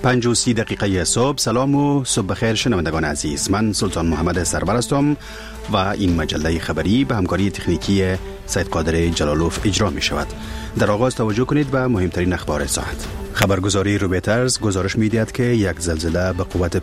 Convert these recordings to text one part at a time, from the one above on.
5:30 صبح. سلام و صبح بخیر شنوندگان عزیز. من سلطان محمد سرور هستم و این مجله خبری به همکاری تکنیکی سید قادر جلالوف اجرا می شود. در آغاز توجه کنید به مهمترین اخبار ساعت. خبرگزاری رویترز گزارش می دهد که یک زلزله به قوت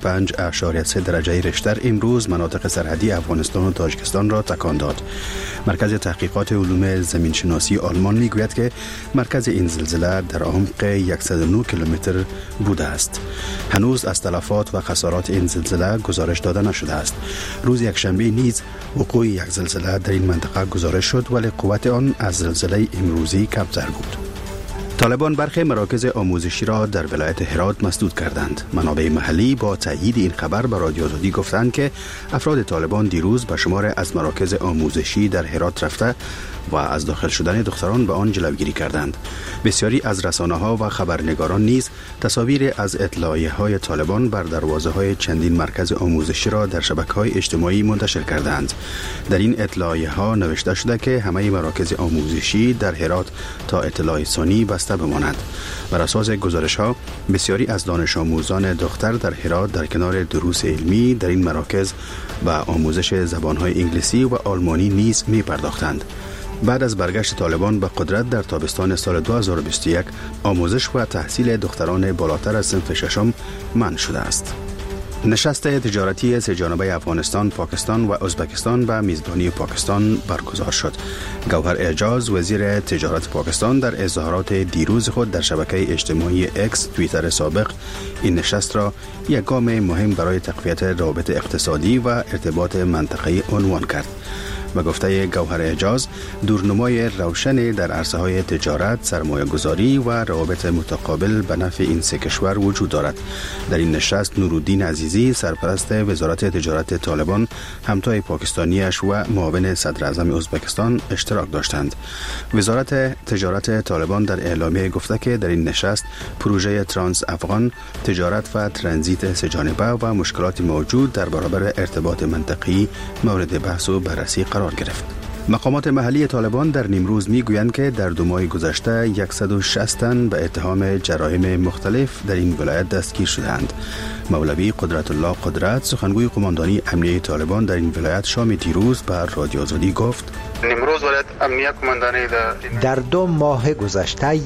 5.3 درجه ریشتر امروز مناطق سرحدی افغانستان و تاجیکستان را تکان داد. مرکز تحقیقات علوم زمین شناسی آلمان می گوید که مرکز این زلزله در عمق 109 کیلومتر بوده است. هنوز از تلفات و خسارات این زلزله گزارش داده نشده است. روز یکشنبه نیز وقوع یک زلزله در این منطقه گزارش شد، ولی قوت آن از زلزله امروزی کمتر بود. طالبان برخی مراکز آموزشی را در ولایت هرات مسدود کردند. منابع محلی با تایید این خبر به رادیو آزادی گفتند که افراد طالبان دیروز به شمار از مراکز آموزشی در هرات رفته و از داخل شدن دختران به آن جلوگیری کردند. بسیاری از رسانه‌ها و خبرنگاران نیز تصاویر از اطلاعیه‌های طالبان بر دروازه‌های چندین مرکز آموزشی را در شبکه‌های اجتماعی منتشر کردند. در این اطلاعیه‌ها نوشته شده که همه مراکز آموزشی در هرات تا اطلاع ثانی بسته بماند. بر اساس گزارش‌ها بسیاری از دانش آموزان دختر در هرات در کنار دروس علمی در این مراکز و آموزش زبان‌های انگلیسی و آلمانی نیز می‌پرداختند. بعد از برگشت طالبان به قدرت در تابستان سال 2021 آموزش و تحصیل دختران بالاتر از صنف ششم منع شده است. نشست تجارتی سه‌جانبه افغانستان، پاکستان و ازبکستان به میزبانی پاکستان برگزار شد. گوهر اعجاز وزیر تجارت پاکستان در اظهارات دیروز خود در شبکه اجتماعی اکس توییتر سابق این نشست را یک گام مهم برای تقویت روابط اقتصادی و ارتباط منطقه‌ای عنوان کرد. به گفته گوهر اعجاز، دورنمای روشن در عرصه‌های تجارت، سرمایه‌گذاری و روابط متقابل به نفع این سه کشور وجود دارد. در این نشست نورالدین عزیزی، سرپرست وزارت تجارت طالبان، همتای پاکستانیش و معاون صدر اعظم ازبکستان اشتراک داشتند. وزارت تجارت طالبان در اعلامیه گفته که در این نشست پروژه ترانس افغان، تجارت و ترانزیت سه‌جانبه و مشکلات موجود در برابر ارتباط منطقی مورد بحث و بررسی قرار گرفت. مقامات محلی طالبان در نیمروز میگویند که در 2 ماه گذشته 160 تن به اتهام جرایم مختلف در این ولایت دستگیر شدند. مولوی قدرت الله قدرت، سخنگوی قماندانی امنیه طالبان در این ولایت، شام دیروز بر رادیو آزادی گفت: نیمروز ولایت امنیه قماندانی در 2 ماه گذشته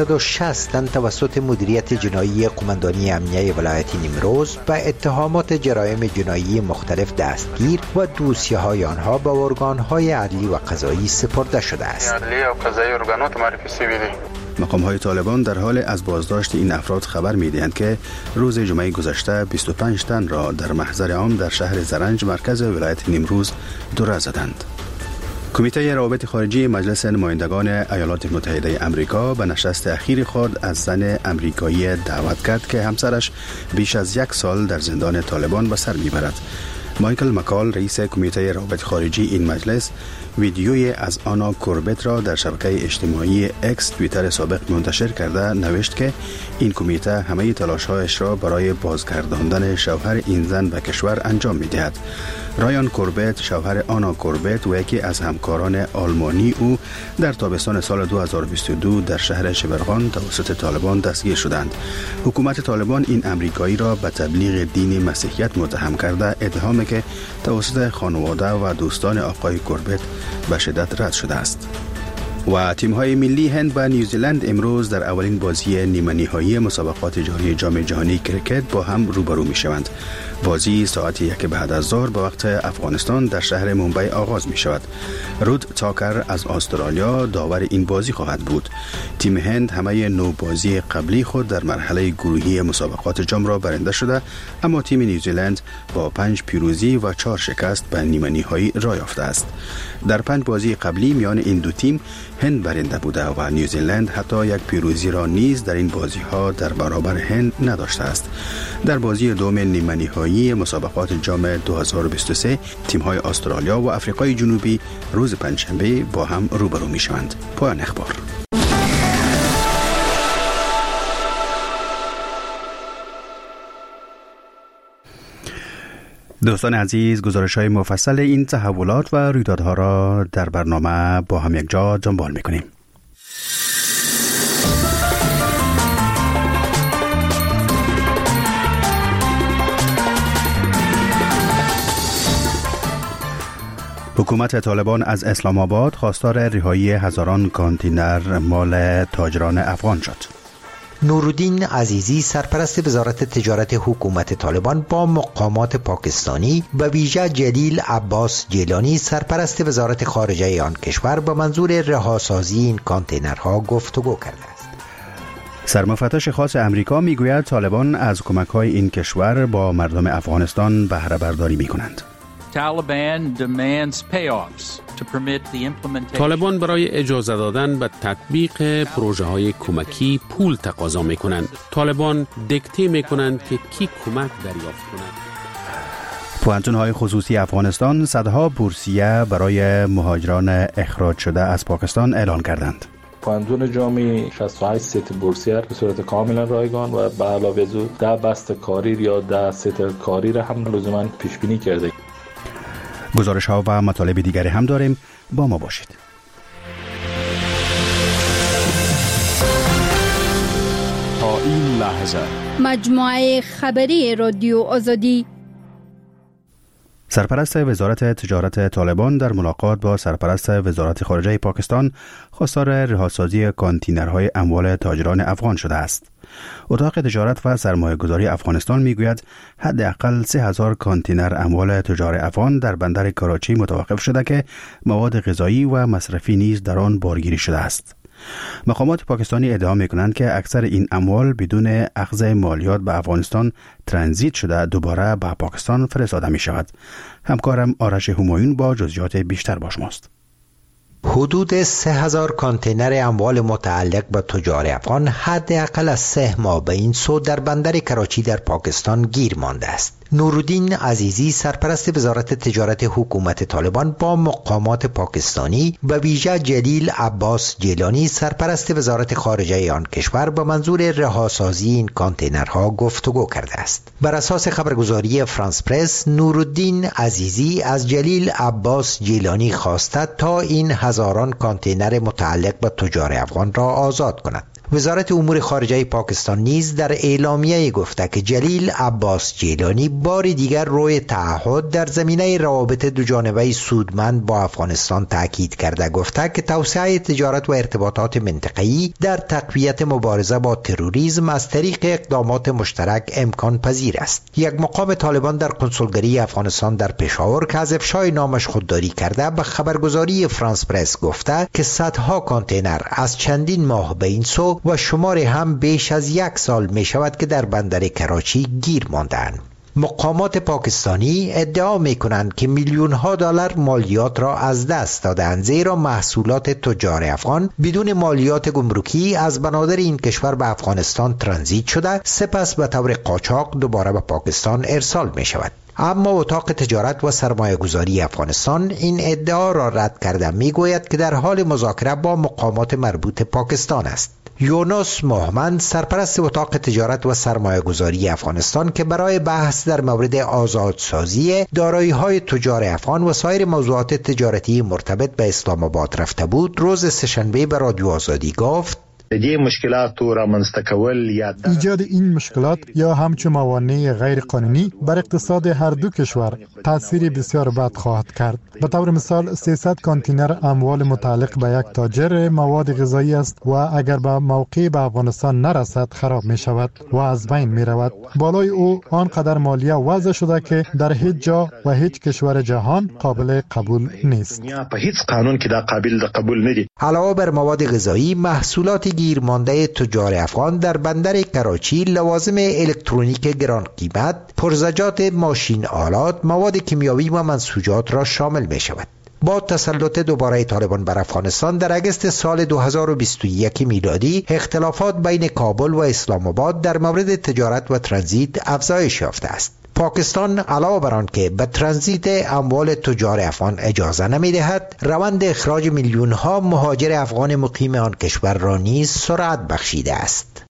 160 تن توسط مدیریت جنایی قماندانی امنیه ولایت نیمروز به اتهامات جرایم جنایی مختلف دستگیر و دوسیه‌های آنها به ارگان‌های عدلی و قضایی سپرده شده است. عدلی و قضایی ارگانات معرفی شده. مقام‌های طالبان در حال از بازداشت این افراد خبر می‌دهند که روز جمعه گذشته 25 تن را در محضر عام در شهر زرنج مرکز ولایت نیمروز دوره زدند. کمیته روابط خارجی مجلس نمایندگان ایالات متحده آمریکا به نشست اخیر خود از زن آمریکایی دعوت کرد که همسرش بیش از 1 سال در زندان طالبان به سر میبرد. مایکل مکال، رئیس کمیته روابط خارجی این مجلس، ویدیوی از آنا کوربت را در شبکه اجتماعی اکس توییتر سابق منتشر کرده نوشت که این کمیته همه تلاش‌هایش را برای بازگرداندن شوهر این زن به کشور انجام می‌دهد. رایان کوربت، شوهر آنا کوربت و یکی از همکاران آلمانی او، در تابستان سال 2022 در شهر شبرغان توسط طالبان دستگیر شدند. حکومت طالبان این امریکایی را به تبلیغ دین مسیحیت متهم کرده، اتهامی که توسط خانواده و دوستان آقای کوربت به شدت رد شده است. و تیم‌های ملی هند و نیوزیلند امروز در اولین بازی نیمه‌نهایی مسابقات جاری جام جهانی کرکت با هم روبرو می‌شوند. بازی ساعت 1 بعد از ظهر به وقت افغانستان در شهر مومبای آغاز می‌شود. رود تاکر از استرالیا داور این بازی خواهد بود. تیم هند همه 9 بازی قبلی خود در مرحله گروهی مسابقات جام را برنده شده، اما تیم نیوزیلند با 5 پیروزی و 4 شکست به نیمه‌نهایی راه یافته است. در 5 بازی قبلی میان این دو تیم هند برنده بوده و نیوزیلند حتی 1 پیروزی را نیز در این بازی‌ها در برابر هند نداشته است. در بازی دوم نیمه‌نهایی مسابقات جام 2023 تیم‌های استرالیا و آفریقای جنوبی روز پنجشنبه با هم روبرو می‌شوند. پایان اخبار. دوستان عزیز، گزارش‌های مفصل این تحولات و رویدادها را در برنامه با هم یک جا دنبال می‌کنیم. حکومت طالبان از اسلام آباد خواستار رهایی هزاران کانتینر مال تاجران افغان شد. نورالدین عزیزی سرپرست وزارت تجارت حکومت طالبان با مقامات پاکستانی و ویژه جلیل عباس جیلانی سرپرست وزارت خارجه آن کشور به منظور رهاسازی این کانتینرها گفتگو کرده است. سرمفتش خاص امریکا میگوید طالبان از کمک‌های این کشور با مردم افغانستان بهره برداری می‌کنند. طالبان برای اجازه دادن به تطبیق پروژه های کمکی پول تقاضا می کنند. طالبان دیکته می کنند که کی کمک دریافت کند. پوهنتون‌های خصوصی افغانستان صدها بورسیه برای مهاجران اخراج شده از پاکستان اعلان کردند. پوهنتون جامعه 68 ست بورسیه به صورت کاملا رایگان و به علاوه از او 10 بست کاری یا 10 ست کاری را هم لزوما پیش بینی کرده. گزارش ها و مطالب دیگری هم داریم، با ما باشید. تا این لحظه مجموعه خبری رادیو آزادی. سرپرست وزارت تجارت طالبان در ملاقات با سرپرست وزارت خارجه پاکستان خواستار رهاسازی کانتینرهای اموال تاجران افغان شده است. اتاق تجارت و سرمایه‌گذاری افغانستان میگوید حداقل 3000 کانتینر اموال تجار افغان در بندر کراچی متوقف شده که مواد غذایی و مصرفی نیز در آن بارگیری شده است. مقامات پاکستانی ادعا می‌کنند که اکثر این اموال بدون اخذ مالیات به افغانستان ترانزیت شده دوباره به پاکستان فرستاده می‌شود. همکارم آرش همایون با جزئیات بیشتر با شماست. حدود 3000 کانتینر اموال متعلق به تجار افغان حداقل از 3 ماه به این سو در بندر کراچی در پاکستان گیر مانده است. نورالدین عزیزی سرپرست وزارت تجارت حکومت طالبان با مقامات پاکستانی و ویژه جلیل عباس جیلانی سرپرست وزارت خارجه آن کشور به منظور رهاسازی این کانتینرها گفتگو کرده است. بر اساس خبرگزاری فرانس پرس، نورالدین عزیزی از جلیل عباس جیلانی خواسته تا این هزاران کانتینر متعلق به تجار افغان را آزاد کند. وزارت امور خارجه پاکستان نیز در اعلامیه گفته که جلیل عباس جیلانی بار دیگر روی تعهد در زمینه روابط دوجانبه سودمند با افغانستان تاکید کرده، گفته که توسعه تجارت و ارتباطات منطقه‌ای در تقویت مبارزه با تروریسم از طریق اقدامات مشترک امکان پذیر است. یک مقام طالبان در کنسولگری افغانستان در پشاور که از افشای نامش خودداری کرده به خبرگزاری فرانس پرس گفته که صدها کانتینر از چندین ماه به این سو و شماری هم بیش از 1 سال می شود که در بندر کراچی گیر ماندند. مقامات پاکستانی ادعا می کنند که میلیون ها دلار مالیات را از دست دادند، زیرا محصولات تجار افغان بدون مالیات گمرکی از بنادر این کشور به افغانستان ترانزیت شده، سپس به طور قاچاق دوباره به پاکستان ارسال می شود. اما اتاق تجارت و سرمایه‌گذاری افغانستان این ادعا را رد کرده، می گوید که در حال مذاکره با مقامات مربوط پاکستان است. یونس محمد سرپرست اتاق تجارت و سرمایه‌گذاری افغانستان که برای بحث در مورد آزادسازی دارایی‌های تجار افغان و سایر موضوعات تجارتی مرتبط به اسلام آباد رفته بود، روز سه‌شنبه به رادیو آزادی گفت ایجاد این مشکلات یا همچون موانع غیر قانونی بر اقتصاد هر دو کشور تأثیر بسیار بد خواهد کرد. به طور مثال 300 کانتینر اموال متعلق به یک تاجر مواد غذایی است و اگر به موقع به افغانستان نرسد خراب می شود و از بین می رود. بالای او آنقدر مالیه وضع شده که در هیچ جا و هیچ کشور جهان قابل قبول نیست. علاوه بر مواد غذایی، محصولات گیرمانده تجار افغان در بندر کراچی لوازم الکترونیک گران قیمت، پرزجات ماشین آلات، مواد کیمیاوی و منسوجات را شامل می شود. با تسلط دوباره طالبان بر افغانستان در اگست سال 2021 میلادی اختلافات بین کابل و اسلام آباد در مورد تجارت و ترانزیت افزایش یافته است. پاکستان علاوه بر آن که به ترانزیت اموال تجار افغان اجازه نمی‌دهد، روند اخراج میلیون‌ها مهاجر افغان مقیم آن کشور را نیز سرعت بخشیده است.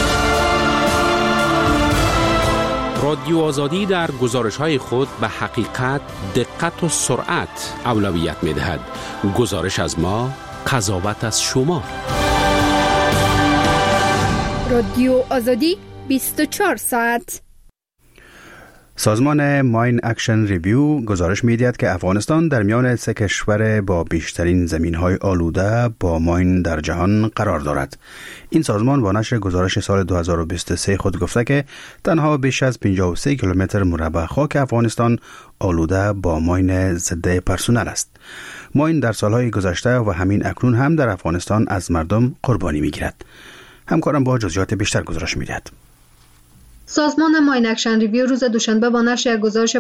رادیو آزادی در گزارش‌های خود به حقیقت، دقت و سرعت اولویت می‌دهد. گزارش از ما، قضاوت از شما. رادیو آزادی 24 ساعت. سازمان ماین اکشن ریویو گزارش می‌دهد که افغانستان در میان 3 کشور با بیشترین زمین‌های آلوده با ماین در جهان قرار دارد. این سازمان با نشر گزارش سال 2023 خود گفته که تنها بیش از 53 کیلومتر مربع خاک افغانستان آلوده با ماین ضد پرسونل است. ماین در سالهای گذشته و همین اکنون هم در افغانستان از مردم قربانی می‌گیرد. همکارم با جزئیات بیشتر گزارش می‌دهد. سازمان ماین اکشن ریویو روز دوشنبه با نشر گزارش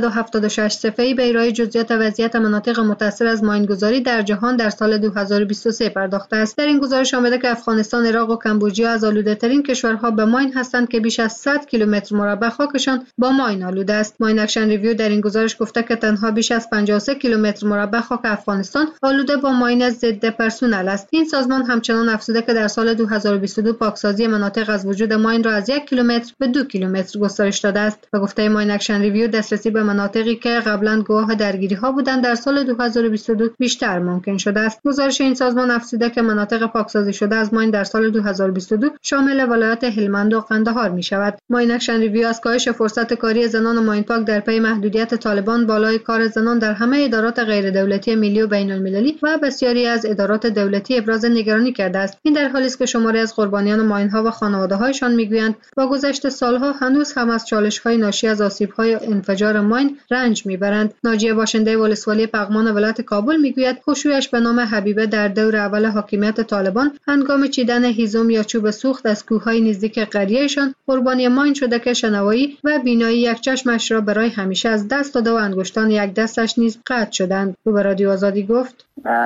576 صفحه‌ای به ارائه جزئیات وضعیت مناطق متأثر از ماینگذاری در جهان در سال 2023 پرداخته است. در این گزارش آمده که افغانستان، عراق و کمبوجیا از آلوده‌ترین کشورها به ماین هستند که بیش از 100 کیلومتر مربع خاکشان با ماین آلوده است. ماین اکشن ریویو در این گزارش گفته که تنها بیش از 53 کیلومتر مربع خاک افغانستان آلوده با ماین ضد پرسونل است. این سازمان همچنان افزوده که در سال 2022 پاکسازی مناطق از وجود ماین را از 1 کیلومتر به 2 کیلومتر گسترش داده است. و گفته ماین اکشن ریویو دسترسی به مناطقی که قبلا گواه درگیری‌ها بودند در سال 2022 بیشتر ممکن شده است. گزارش این سازمان افزوده که مناطق پاکسازی شده از ماین در سال 2022 شامل ولایات هلمند و قندهار می‌شود. ماین اکشن ریویو از کاهش فرصت کاری زنان و ماین پاک در پی محدودیت طالبان بالای کار زنان در همه ادارات غیر دولتی ملی و بین‌المللی و بسیاری از ادارات دولتی ابراز نگرانی کرده است. این در حالی است که شماری از قربانیان ماین‌ها و خانواده‌هایشان می‌گویند با گذشت سالها هنوز هم از چالش‌های ناشی از آسیب‌های انفجار ماین رنج می‌برند. ناجیه باشنده ولسوالی پغمان ولایت کابل می‌گوید خشوعش به نام حبیبه در دور اول حاکمیت طالبان هنگام چیدن هیزم یا چوب سوخت از کوه‌های نزدیک قریه‌شان قربانی ماین شده که شنوایی و بینایی یک چشمش را برای همیشه از دست داده و انگشتان یک دستش نیز قطع شدند. او به رادیو آزادی گفت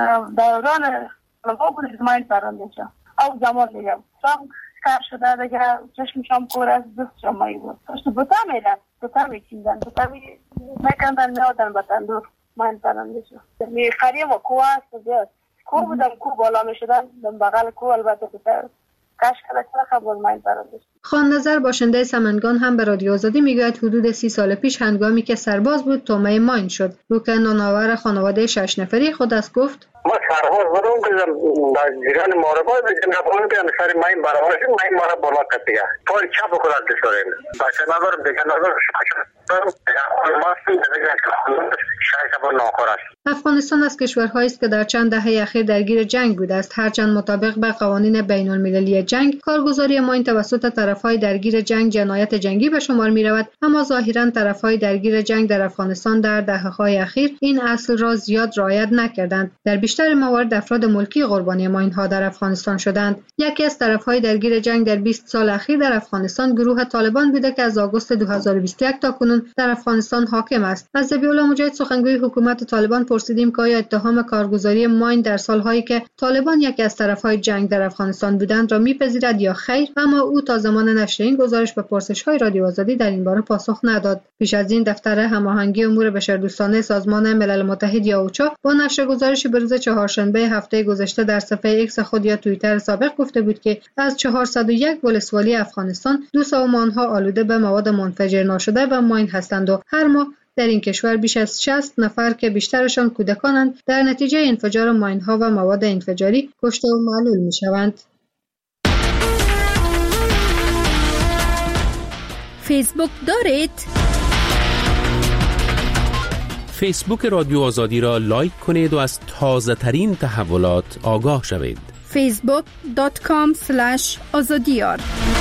دوران بود ماین پرنده شد. او زمان میگم کار شده دیگه چشمشم کور از دستشم مایی بود. پشت بوتا میرن، بوتا میچیندن، بوتا میکندن میادن به تندور ماین پرنده شد. میخریم و کوه هست بیاد. کوه بودم کوه بالا میشدن، بغل کوه البته بوتا کاش کلا خبر ماین پرنده شد. خان نظر باشنده سمنگان هم به رادیو آزادی میگوید حدود 30 سال پیش هنگامی که سرباز بود تومه ماین شد. او که نانآور خانواده 6 نفری خود است گفت ما سرباز بودم که در جریان ماربای به جنبان بیان سر ماین برابرش ماین مارا بالا کتیه پای چپ خودت بسورین باشه ندارم دیگه ندارم افغانستان از کشورهایی است که در چند دهه اخیر درگیر جنگ بوده است. هرچند مطابق به قوانین بین‌المللی جنگ کارگزاری ماین توسط طرفهای درگیر جنگ جنایت جنگی به شمار می‌رود، اما ظاهراً طرفهای درگیر جنگ در افغانستان در دهه‌های اخیر این اصل را زیاد رعایت نکردند. در بیشتر موارد افراد ملکی قربانی ماین‌ها در افغانستان شدند. یکی از طرفهای درگیر جنگ در 20 سال اخیر در افغانستان گروه طالبان بوده که از آگوست 2021 تا کنون در افغانستان حاکم است. از ذبیح‌الله مجاهد سخنگوی حکومت طالبان پرسیدیم که آیا اتهام کارگزاری ماین در سالهایی که طالبان یکی از طرفهای جنگ در افغانستان بودند را می‌پذیرد یا خیر، اما او تا زمان نشر این گزارش به پرسش‌های رادیو آزادی در این باره پاسخ نداد. پیش از این دفتر هماهنگی امور بشردوستانه سازمان ملل متحد یا اوچا با نشر گزارشی به روز چهارشنبه هفته گذشته در صفحه ایکس خود یا توییتر سابق گفته بود که از 401 ولسوالی افغانستان 200 آنها آلوده به مواد منفجر ناشده و ماین هستند و هر ماه در این کشور بیش از 60 نفر که بیشترشان کودکانند در نتیجه انفجار ماین‌ها و مواد انفجاری کشته و معلول می‌شوند. فیسبوک دارید؟ فیسبوک رادیو آزادی را لایک کنید و از تازه ترین تحولات آگاه شوید. facebook.com/azadiyar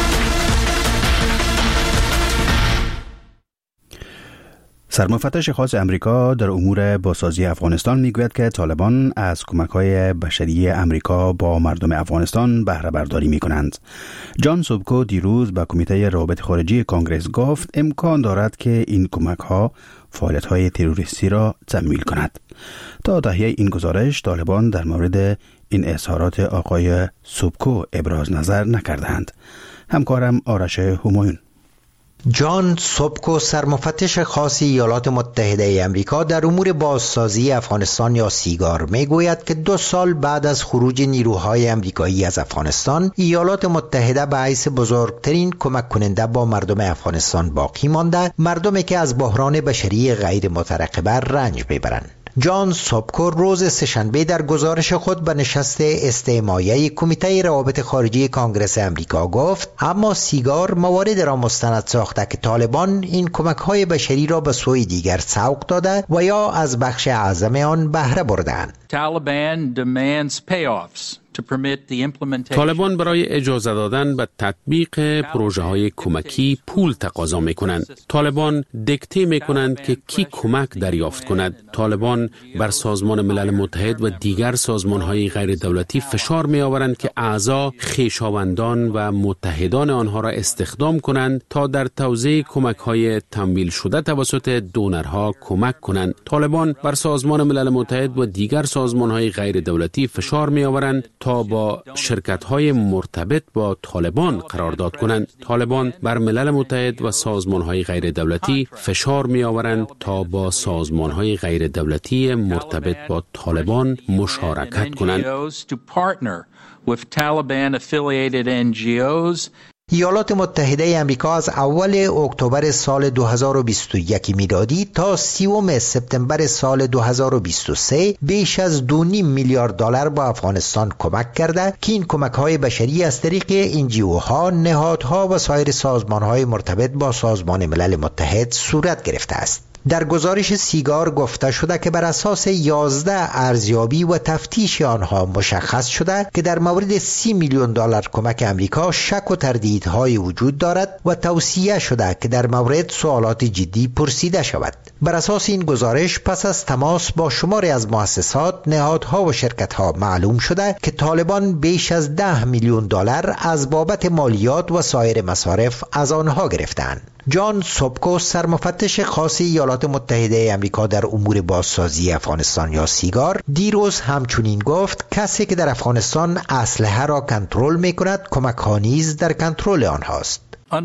سرمفتش خاص امریکا در امور بازسازی افغانستان میگوید که طالبان از کمک‌های بشری امریکا با مردم افغانستان بهره برداری می‌کنند. جان سوبکو دیروز به کمیته روابط خارجی کانگرس گفت امکان دارد که این کمک‌ها فعالیت‌های تروریستی را تمویل کند. تا تهیه این گزارش طالبان در مورد این اظهارات آقای سوبکو ابراز نظر نکردند. همکارم آرش همایون. جان سوبکو سرمفتش خاص ایالات متحده امریکا در امور بازسازی افغانستان یا سیگار میگوید که 2 سال بعد از خروج نیروهای امریکایی از افغانستان ایالات متحده به حیث بزرگترین کمک کننده با مردم افغانستان باقی مانده، مردمی که از بحران بشری غیر مترقبه رنج میبرند. جان سوبکو روز سه‌شنبه در گزارش خود به نشست استماعیه کمیته روابط خارجی کانگرس امریکا گفت اما سیگار موارد را مستند ساخته که طالبان این کمک‌های بشری را به سوی دیگر سوق داده و یا از بخش اعظم آن بهره بردند. طالبان برای اجازه دادن به تطبیق پروژه های کمکی پول تقاضا می کنند. طالبان دیکته می کنند که کی کمک دریافت کند. طالبان بر سازمان ملل متحد و دیگر سازمان های غیر دولتی فشار می آورند که اعضا خویشاوندان و متحدان آنها را استخدام کنند تا در توزیع کمک های تمویل شده توسط دونرها کمک کنند. طالبان بر سازمان ملل متحد و دیگر سازمان های غیر دولتی فشار می آورند تا با شرکت‌های مرتبط با طالبان قرارداد کنند. طالبان بر ملل متحد و سازمان‌های غیر دولتی فشار می‌آورند تا با سازمان‌های غیر دولتی مرتبط با طالبان مشارکت کنند. ایالات متحده آمریکا از اول اکتبر سال 2021 میلادی تا 30 سپتامبر سال 2023 بیش از 2.5 میلیارد دلار به افغانستان کمک کرده که این کمک‌های بشری از طریق انجیوها، نهادها و سایر سازمان‌های مرتبط با سازمان ملل متحد صورت گرفته است. در گزارش سیگار گفته شده که بر اساس 11 ارزیابی و تفتیش آنها مشخص شده که در مورد 30 میلیون دلار کمک امریکا شک و تردیدهای وجود دارد و توصیه شده که در مورد سوالات جدی پرسیده شود. بر اساس این گزارش پس از تماس با شماری از مؤسسات، نهادها و شرکتها معلوم شده که طالبان بیش از 10 میلیون دلار از بابت مالیات و سایر مصارف از آنها گرفتند. جان سوبکو سرمفتش خاص ایالات متحده آمریکا در امور بازسازی افغانستان یا سیگار دیروز همچنین گفت کسی که در افغانستان اسلحه را کنترل می‌کند کمک‌ها نیز در کنترل آنهاست.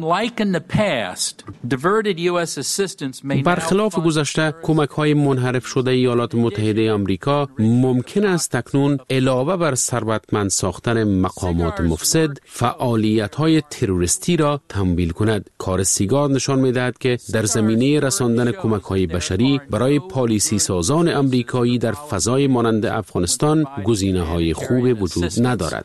برخلاف گذشته کمک‌های منحرف شده ایالات متحده آمریکا ممکن است اکنون علاوه بر ثروتمند ساختن مقامات مفسد فعالیت‌های تروریستی را تمویل کند. کار سیگار نشان می‌دهد که در زمینه رساندن کمک‌های بشری برای پالیسی سازان آمریکایی در فضای مانند افغانستان گزینه‌های خوب وجود ندارد.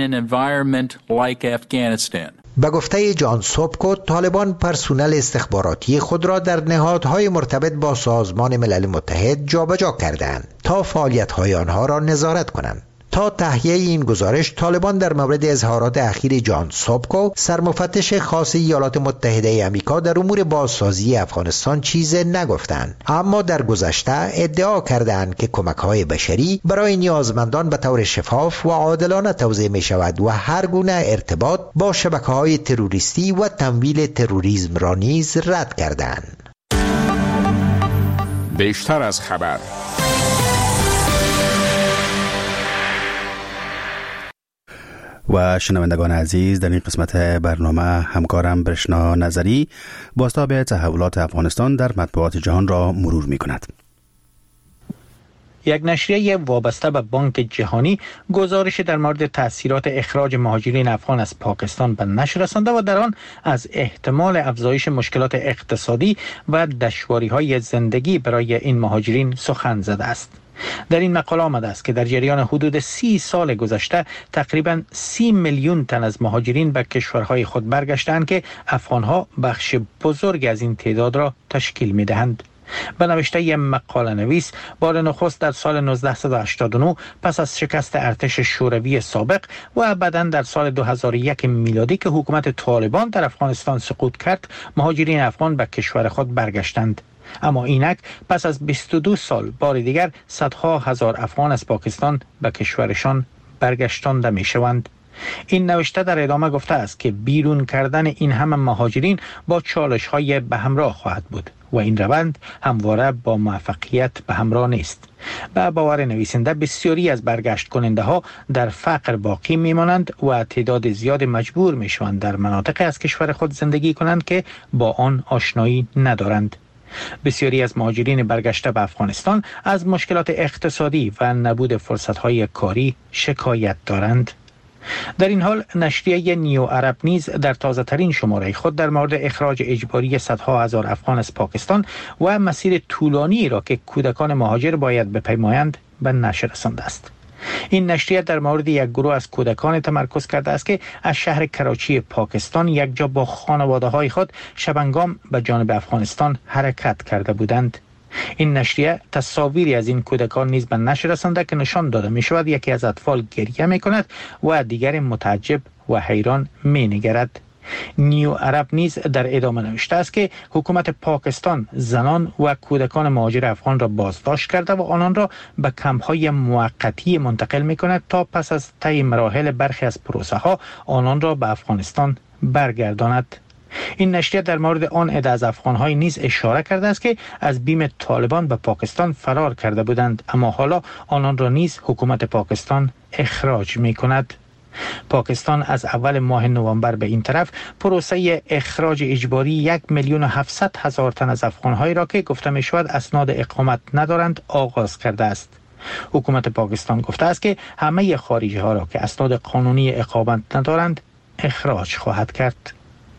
به گفته جان سوبکو طالبان پرسونل استخباراتی خود را در نهادهای مرتبط با سازمان ملل متحد جابجا کردند تا فعالیت‌های آنها را نظارت کنند. تا تهیه این گزارش طالبان در مورد اظهارات اخیر جان سوبکو سرمفتش خاص ایالات متحده آمریکا در امور بازسازی افغانستان چیزی نگفتند، اما در گذشته ادعا کردند که کمک‌های بشری برای نیازمندان به طور شفاف و عادلانه توزیع می‌شود و هر گونه ارتباط با شبکه‌های تروریستی و تمویل تروریسم را نیز رد کردند. بیشتر از خبر. و شنوندگان عزیز، در این قسمت برنامه همکارم برشنا نظری بازتاب تحولات افغانستان در مطبوعات جهان را مرور می کند. یک نشریه وابسته به بانک جهانی گزارش در مورد تأثیرات اخراج مهاجرین افغان از پاکستان به نشر رسانده و در آن از احتمال افزایش مشکلات اقتصادی و دشواری‌های زندگی برای این مهاجرین سخن زده است. در این مقاله آمده است که در جریان حدود 30 سال گذشته تقریباً 30 میلیون تن از مهاجرین به کشورهای خود برگشتند که افغانها بخش بزرگ از این تعداد را تشکیل می‌دهند. به نوشته یک مقاله نویس، بار نخست در سال 1989 پس از شکست ارتش شوروی سابق و بعداً در سال 2001 میلادی که حکومت طالبان در افغانستان سقوط کرد، مهاجرین افغان به کشور خود برگشتند. اما اینک پس از 22 سال بار دیگر صدها هزار افغان از پاکستان به کشورشان برگشتانده می شوند. این نوشته در ادامه گفته است که بیرون کردن این همه مهاجرین با چالش های به همراه خواهد بود و این روند همواره با موفقیت به همراه نیست. به باور نویسنده بسیاری از برگشت کننده ها در فقر باقی میمانند و تعداد زیاد مجبور می شوند در مناطق از کشور خود زندگی کنند که با آن آشنایی ندارند. بسیاری از مهاجرین برگشته به افغانستان از مشکلات اقتصادی و نبود فرصت‌های کاری شکایت دارند. در این حال نشریه نیو عرب نیز در تازه ترین شماره خود در مورد اخراج اجباری صدها هزار افغان از پاکستان و مسیر طولانی را که کودکان مهاجر باید بپیمایند به نشر رسانده است. این نشریه در مورد یک گروه از کودکان تمرکز کرده است که از شهر کراچی پاکستان یک جا با خانواده های خود شبنگام به جانب افغانستان حرکت کرده بودند. این نشریه تصاویری از این کودکان نیز به نشر رسانده که نشان داده می شود یکی از اطفال گریه می کند و دیگر متعجب و حیران می نگرد. نیو عرب نیز در ادامه نوشته است که حکومت پاکستان زنان و کودکان مهاجر افغان را بازداشت کرده و آنان را به کمپ‌های موقتی منتقل می کند تا پس از طی مراحل برخی از پروسه ها آنان را به افغانستان برگرداند. این نشریه در مورد آن عده از افغان‌های نیز اشاره کرده است که از بیم طالبان به پاکستان فرار کرده بودند، اما حالا آنان را نیز حکومت پاکستان اخراج می کند. پاکستان از اول ماه نوامبر به این طرف پروسه اخراج اجباری 1,700,000 تن از افغان‌هایی را که گفته می شود اسناد اقامت ندارند آغاز کرده است. حکومت پاکستان گفته است که همه خارجی ها را که اسناد قانونی اقامت ندارند اخراج خواهد کرد.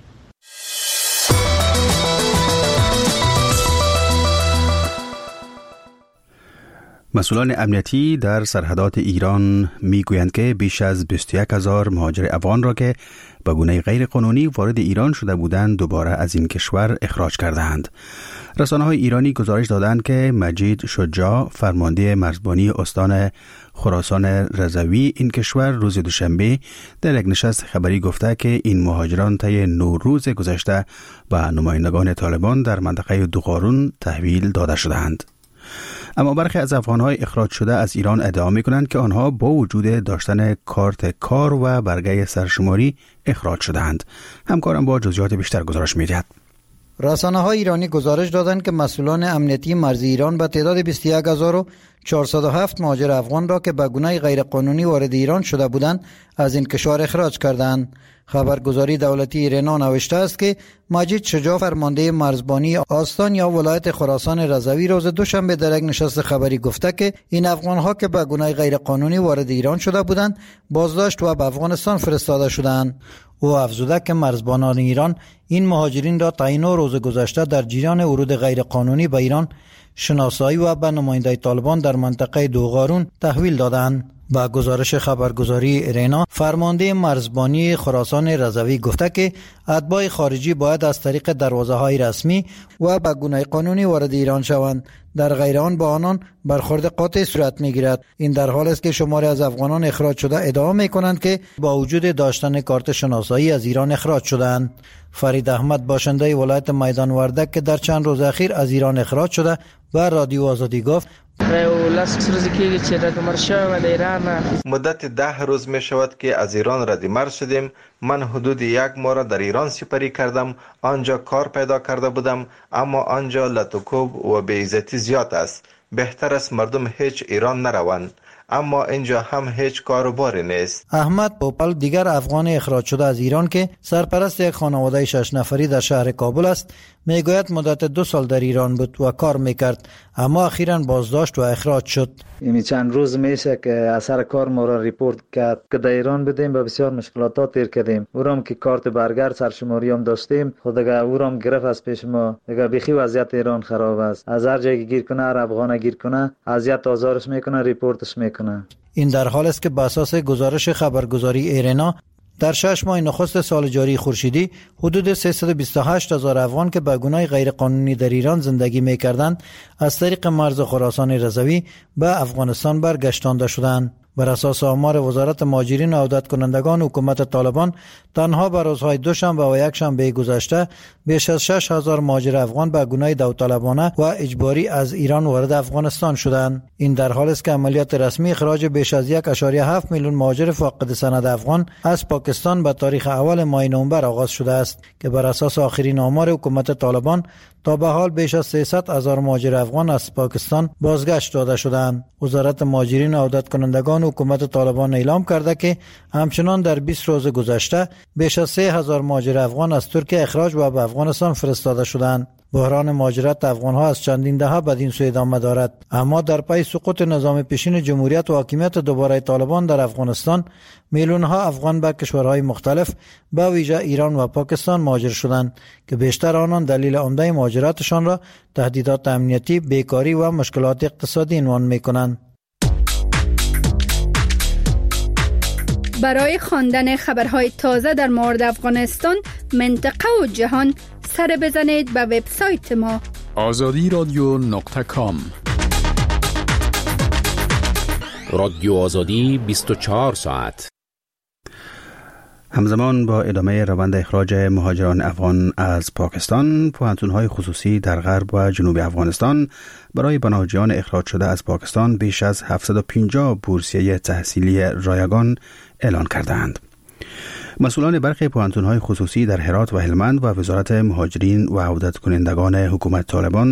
مسئولان امنیتی در سرحدات ایران میگویند که بیش از 21,000 مهاجر افغان را که به گونه غیر قانونی وارد ایران شده بودند دوباره از این کشور اخراج کردند. رسانه‌های ایرانی گزارش دادند که مجید شجاع فرمانده مرزبانی استان خراسان رضوی این کشور روز دوشنبه در یک نشست خبری گفته که این مهاجران طی 9 روز گذشته به نمایندگان طالبان در منطقه دوغارون تحویل داده شدند. اما برخی از افغان‌های اخراج شده از ایران ادعا می‌کنند که آنها با وجود داشتن کارت کار و برگه سرشماری اخراج شدند. همکارم با جزئیات بیشتر گزارش می‌دهد. رسانه‌های ایرانی گزارش دادند که مسئولان امنیتی مرزی ایران به تعداد 21,407 مهاجر افغان را که به گونه غیرقانونی وارد ایران شده بودند از این کشور اخراج کردند. خبرگزاری دولتی رنا نوشته است که مجید شجاع فرمانده مرزبانی آستان یا ولایت خراسان رضوی روز دوشنبه در یک نشست خبری گفته که این افغان‌ها که به گونه غیرقانونی وارد ایران شده بودند بازداشت و به افغانستان فرستاده شدند. او افزوده که مرزبانان ایران این مهاجرین را طی 9 روز گذشته در جریان ورود غیرقانونی به ایران شناسایی و به نماینده طالبان در منطقه دوغارون تحویل دادند. با گزارش خبرگزاری رنا فرمانده مرزبانی خراسان رضوی گفته که اتباع خارجی باید از طریق دروازه‌های رسمی و به گونه قانونی وارد ایران شوند، در غیر آن با آنان برخورد قاطع صورت می‌گیرد. این در حالی است که شماری از افغانان اخراج شده ادعا می‌کنند که با وجود داشتن کارت شناسایی از ایران اخراج شدند. فرید احمد باشنده ولایت میدان وردک که در چند روز اخیر از ایران اخراج شده و رادیو آزادی گفت مدت 10 روز می شود که از ایران ردیمرز شدیم. من حدود 1 ماه در ایران سپری کردم. آنجا کار پیدا کرده بودم، اما آنجا لطوکوب و بی‌عزتی زیاد است. بهتر است مردم هیچ ایران نروند، اما اینجا هم هیچ کاروباری نیست. احمد پوپل دیگر افغان اخراج شده از ایران که سرپرست یک خانواده 6 نفری در شهر کابل است میگوید مدت 2 سال در ایران بود و کار میکرد، اما اخیراً بازداشت و اخراج شد. این چند روز میشه که اثر کار ما را ریپورت کرد که در ایران بودیم و بسیار مشکلات تیر کردیم. اورام که کارت برگرد سرشماری هم داشتیم، خود دیگه اورام گرفت از پیش ما. دیگه بخی وضعیت ایران خراب است. از هر جایی گیر کنه، هر افغان گیر کنه، اذیت آزارش میکنه، ریپورتش میکنه. این در حال است که بر اساس گزارش خبرگزاری ایرنا در 6 ماه نخست سال جاری خورشیدی حدود 328,000 افغان که به گونه غیرقانونی در ایران زندگی می‌کردند از طریق مرز خراسان رضوی به افغانستان برگشتانده شدند. بر اساس آمار وزارت مهاجرین و عودت کنندگان حکومت طالبان تنها بر روزهای دوشنبه و یکشنبه گذشته بیش از 6,000 مهاجر افغان به گونه داوطلبانه و اجباری از ایران وارد افغانستان شدند. این در حالی است که عملیات رسمی اخراج بیش از 1.7 میلیون مهاجر فاقد سند افغان از پاکستان به تاریخ اول ماه نوامبر آغاز شده است که بر اساس آخرین آمار حکومت طالبان تا به حال بیش از 300,000 مهاجر افغان از پاکستان بازگشت داده شدند. وزارت مهاجرین و عودت کنندگان حکومت طالبان اعلام کرده که همچنان در 20 روز گذشته بیش از 3,000 مهاجر افغان از ترکیه اخراج و به افغانستان فرستاده شدند. بحران مهاجرت افغان‌ها از چندین دهه بدین سو ادامه دارد. اما در پی سقوط نظام پیشین جمهوریت و حاکمیت دوباره طالبان در افغانستان، میلیون‌ها افغان به کشورهای مختلف به ویژه ایران و پاکستان مهاجر شدند که بیشتر آنان دلیل عمده مهاجرتشان را تهدیدات امنیتی، بیکاری و مشکلات اقتصادی عنوان می‌کنند. برای خواندن خبرهای تازه در مورد افغانستان، منطقه و جهان، سر بزنید به وبسایت ما azadiradyo.com. رادیو آزادی 24 ساعت. همزمان با ادامه روند اخراج مهاجران افغان از پاکستان، پوهنتون‌های خصوصی در غرب و جنوب افغانستان برای پناهجویان اخراج شده از پاکستان بیش از 750 بورسیه تحصیلی رایگان اعلان کردند. مسئولان برخی پوهنتون‌های خصوصی در هرات و هلمند و وزارت مهاجرین و عودت کنندگان حکومت طالبان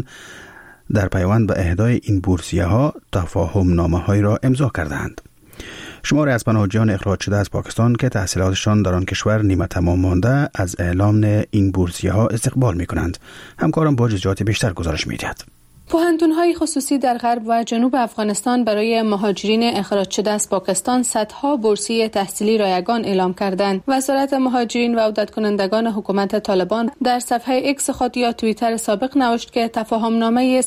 در پیوند به اهدای این بورسیه‌ها تفاهم نامه‌هایی را امضا کردند. شماری از پناهجویان اخراج شده از پاکستان که تحصیلاتشان در آن کشور نیمه تمام مانده از اعلام این بورسیه‌ها استقبال می‌کنند. همکارم با جزئیات بیشتر گزارش می‌دهد. پوهنتون‌های خصوصی در غرب و جنوب افغانستان برای مهاجرین اخراج شده از پاکستان صدها بورسیه تحصیلی رایگان اعلام کردند. وزارت مهاجرین و عودت کنندگان حکومت طالبان در صفحه ایکس خود یا توییتر سابق نوشت که تفاهم‌نامه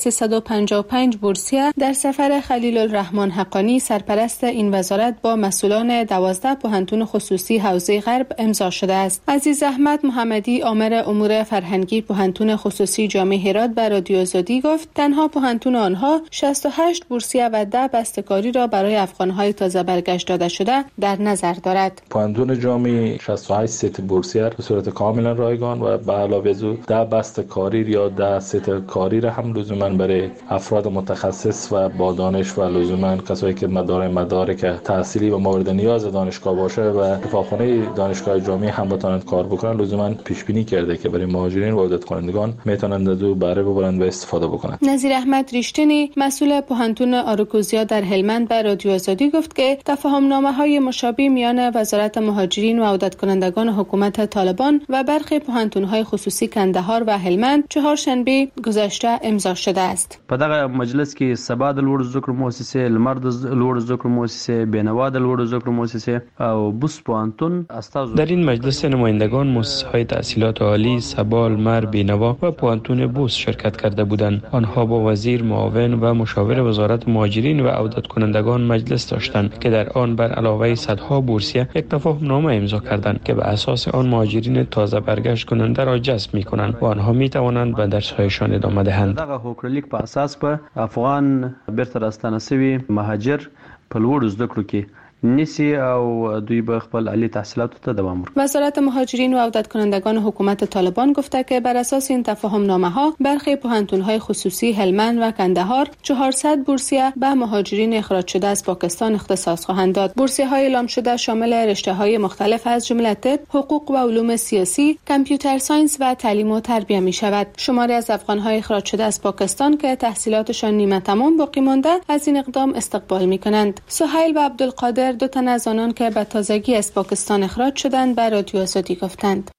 355 بورسیه در سفر خلیل الرحمن حقانی سرپرست این وزارت با مسئولان 12 پوهنتون خصوصی حوزه غرب امضا شده است. عزیز احمد محمدی، آمر امور فرهنگی پوهنتون خصوصی جامع هرات به رادیو آزادی گفت تنها پوهنتون آنها 68 بورسیه و 10 بسته‌کاری را برای افغان‌های تازه برگشت داده شده در نظر دارد. پوهنتون جامع 68 ست بورسیه به صورت کاملا رایگان و به علاوه از 10 بسته‌کاری یا 10 ست کاری را هم لزوما برای افراد متخصص و با دانش و لزوما کسایی که مدارک تحصیلی و مورد نیاز دانشگاه باشه و کتابخانه دانشگاه جامع هم بتونند کار بکنن لزوما پیش بینی کرده که برای مهاجرین و عودت کنندگان میتونند از او بهره ببرند و استفاده بکنند. نظیر احمد ریشتنی، مسئول پوهنتون آروکوزیا در هلمند به رادیو آزادی گفت که تفاهم‌نامه‌های مشابه میان وزارت مهاجرین و عودت کنندگان حکومت طالبان و برخی پوهنتون‌های خصوصی کندهار و هلمند چهارشنبه گذشته امضا شده است. په دغه مجلس کې سبا د لوړ زده کړو مؤسسې، لمر د لوړ زده کړو مؤسسې، بینوا د لوړ زده کړو مؤسسې او بوس پوهنتون استاد. در این مجلس نمایندگان مؤسسه‌های تحصیلات عالی سبا، لمر، بینوا و پوهنتون بوس شرکت کرده بودند. آنها با وزیر، معاون و مشاور وزارت مهاجرین و عودت کنندگان مجلس داشتند که در آن بر علاوه صدها بورسیه یک تفاهم‌نامه امضا کردند که به اساس آن مهاجرین تازه برگشت کننده را جذب می‌کنند و آنها می‌توانند به درس‌هایشان ادامه دهند. دغه هوکړلیک په اساس په افغان بیرته راستنه شوي مهاجر په لوړ زده کړو کې نیسی او دوی به خپل عالی تحصیلات ته دوام ورکړي. وزارت مهاجرین و عودت کنندگان حکومت طالبان گفته که بر اساس این تفاهم‌نامه‌ها برخی پوهنتون‌های خصوصی هلمند و کندهار 400 بورسیه به مهاجرین اخراج شده از پاکستان اختصاص خواهند داد. بورسیه‌های اعلام شده شامل رشته‌های مختلف از جمله طب، حقوق و علوم سیاسی، کامپیوتر ساینس و تعلیم و تربیت می‌شود. شماری از افغان‌های اخراج شده از پاکستان که تحصیلاتشان نیمه تمام باقی مانده از این اقدام استقبال می‌کنند. سهیل و عبدالقادر، دو تن از آنان که به تازگی از پاکستان اخراج شدند، به رادیو آزادی گفتند.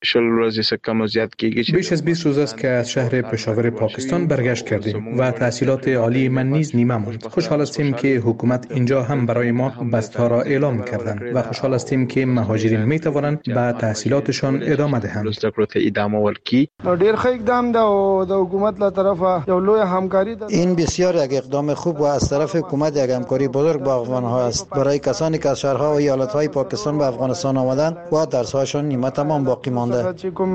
بیش از 20 روز است که از شهر پشاور پاکستان برگشت کردیم و تحصیلات عالی من نیز نیمه ماند. خوشحال هستیم که حکومت اینجا هم برای ما بسته‌ها را اعلام کردند و خوشحال هستیم که مهاجرین می توانند به تحصیلاتشان ادامه دهند. ډیر ښه اقدام ده او د حکومت له طرفه یو لوی همکاری ده. این بسیار یک اقدام خوب و از طرف حکومت یک همکاری بزرگ با افغان‌ها است. برای کسانی که از شهرها و ایالت‌های پاکستان به افغانستان آمدند و درس‌هایشان نیمه تمام باقی مانده.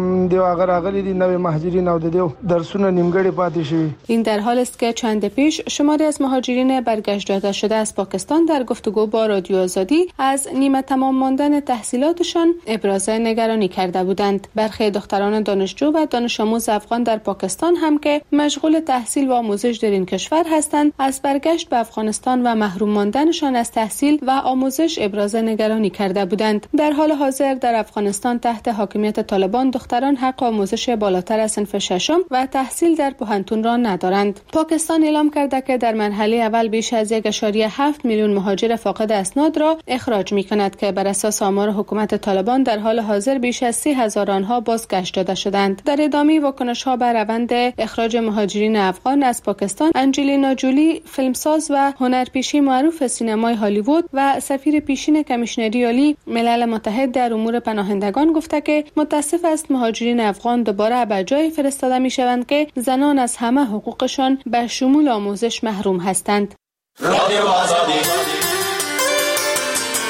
این در حال است که چند پیش شماری از مهاجرین برگشت داده شده از پاکستان در گفتگو با رادیو آزادی از نیمه تمام ماندن تحصیلاتشان ابراز نگرانی کرده بودند. برخی دختران دانشجو و دانش آموز افغان در پاکستان هم که مشغول تحصیل و آموزش در این کشور هستند، از برگشت به افغانستان و محروم ماندنشان از تحصیل و آموزش آموزش ابراز نگرانی کرده بودند. در حال حاضر در افغانستان تحت حاکمیت طالبان دختران حق آموزش بالاتر از صنف ششم و تحصیل در پوهنتون را ندارند. پاکستان اعلام کرده که در مرحله اول بیش از 1.7 میلیون مهاجر فاقد اسناد را اخراج می‌کند که بر اساس آمار حکومت طالبان در حال حاضر بیش از 30,000 آنها بازگشت داده شدند. در ادامه واکنش‌ها بر روند اخراج مهاجرین افغان از پاکستان، انجلینا جولی، فیلمساز و هنرپیشه معروف سینمای هالیوود و سفیر پیشین کمیشنری عالی ملل متحد در امور پناهندگان گفته که متاسف است مهاجرین افغان دوباره به جای فرستاده می‌شوند که زنان از همه حقوقشان به شمول آموزش محروم هستند. رادیو آزادی